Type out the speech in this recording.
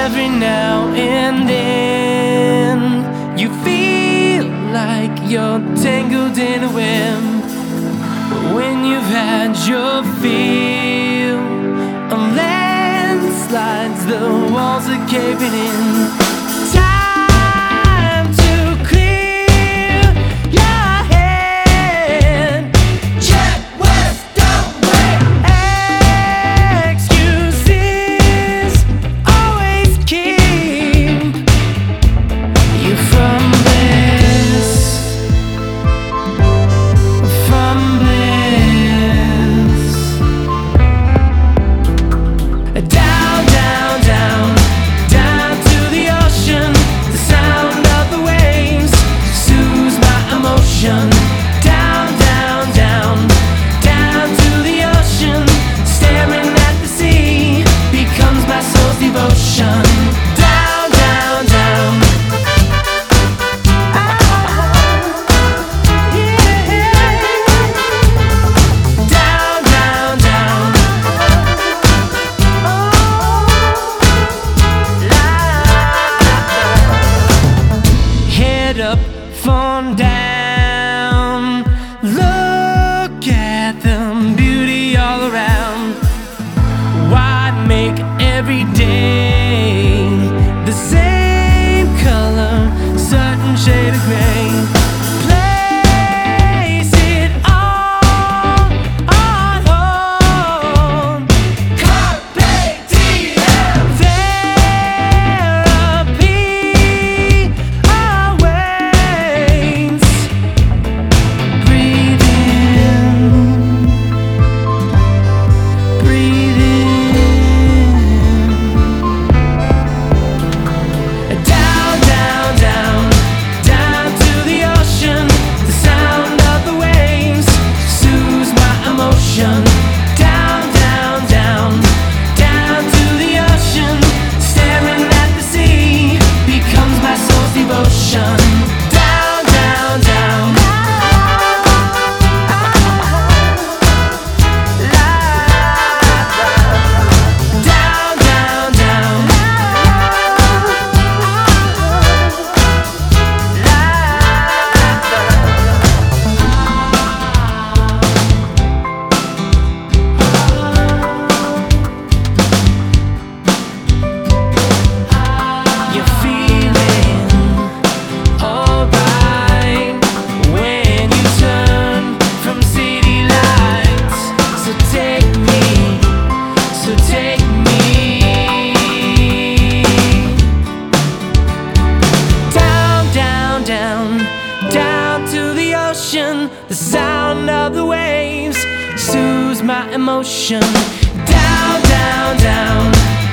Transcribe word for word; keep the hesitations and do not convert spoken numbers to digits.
every now and then you feel like you're tangled in a web. But when you've had your fill of landslides, the walls are caving in. Time to clear your head. Check west, don't wait. Excuses always keep you from bliss, from bliss. Down, down, down, down to the ocean. The sound of the waves soothes my emotion. Down, down, down, down to the ocean. Staring at the sea becomes my soul's devotion. Down, down, down. Ah, yeah. Down, down, down. Head up, phone down. Look at the beauty all around. Why make every day the same color, certain shade of gray? Place it all on hold. Carpe diem. Therapy awaits. Breathe in, breathe in. Down, down, down, down to the ocean. The sound of the waves soothes my emotion. Down, down, down, down to the ocean. Staring at the sea becomes my soul's devotion. Down, down, down. Down, down, down. You're feeling alright when you turn from city lights. So take me, so take me down, down, down, down to the ocean. The sound of the waves soothes my emotion. Down, down, down,